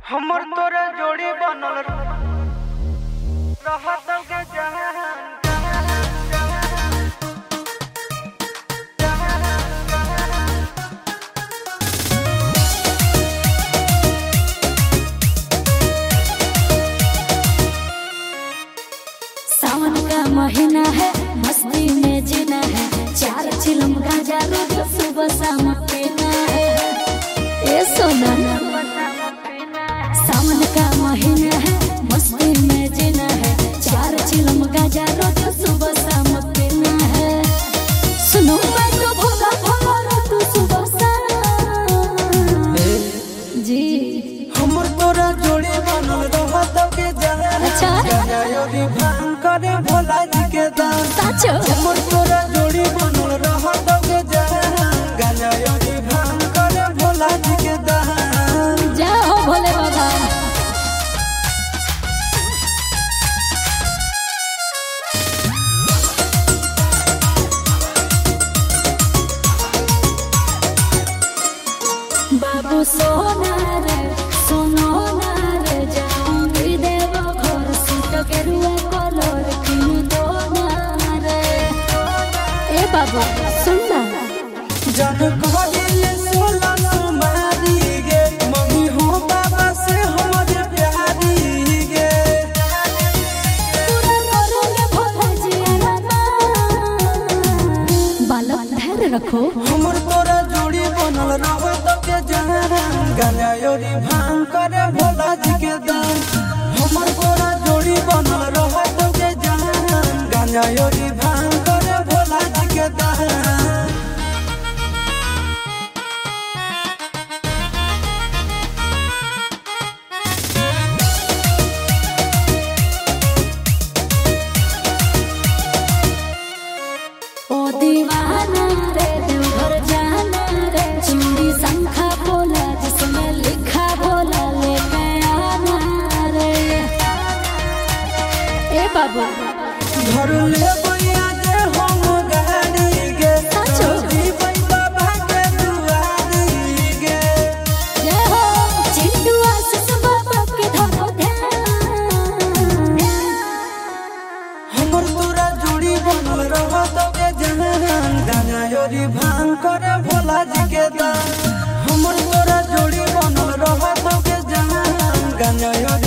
हमर तोरा जोड़ी बनल रहत के जहान सावन का महीना है, मस्ती में जीना है, 4 चिलम गांजा रोज सुबह शाम पीना है। ए सोना सावन का महीना है, मस्ती में जीना है, 4 चिलम गांजा रोज सुबह शाम पीना है। सुनो मैं तो भोला भोला तू सुबह शाम जी हमर तोरा जोड़ी बनल रहत के जहान। अच्छा करे भोला जी के दान साचो हमर तोरा जोड़ी बनल रहत के जहान। गाना योगी भान करे भोला जी के दान। जाओ भोले बाबा। बाबू सोना रे सुनो ना रे जाऊंगी देव घर सीट के रुआ कलर किन दो ना रे। ए बाबू सुन ना जन कहले सोला सुमारी गे मम्मी हो बाबा से हमरे प्यारी गे। पूरा करोगे भोला जी आना। बालक धैर्य रखो हमर तोरा जोड़ी बनल रहत के जहान। गाना योरी भान करे भोला जी के दान हमर तोरा जोड़ी बनल रहत के जहान। गाना योरी भान करे भोला जी के दान। ओ दीवाना रे देवघर जाना रे, चूड़ी शंखा बोला जिसमें लिखा भोला लेके आना रे। ए बाबू घर ले बैया जे हम गाड़ी गे साचो जीवन बाबा के दुआरी गे। ये हो चिंटू आशीष बाबा के धरो ध्यान। हमर तोरा जोड़ी बनल रहत के जहान। गाना योरी भान करे भोला जी के दान हमर तोरा जोड़ी बनल रहत के जहान। गाना योरी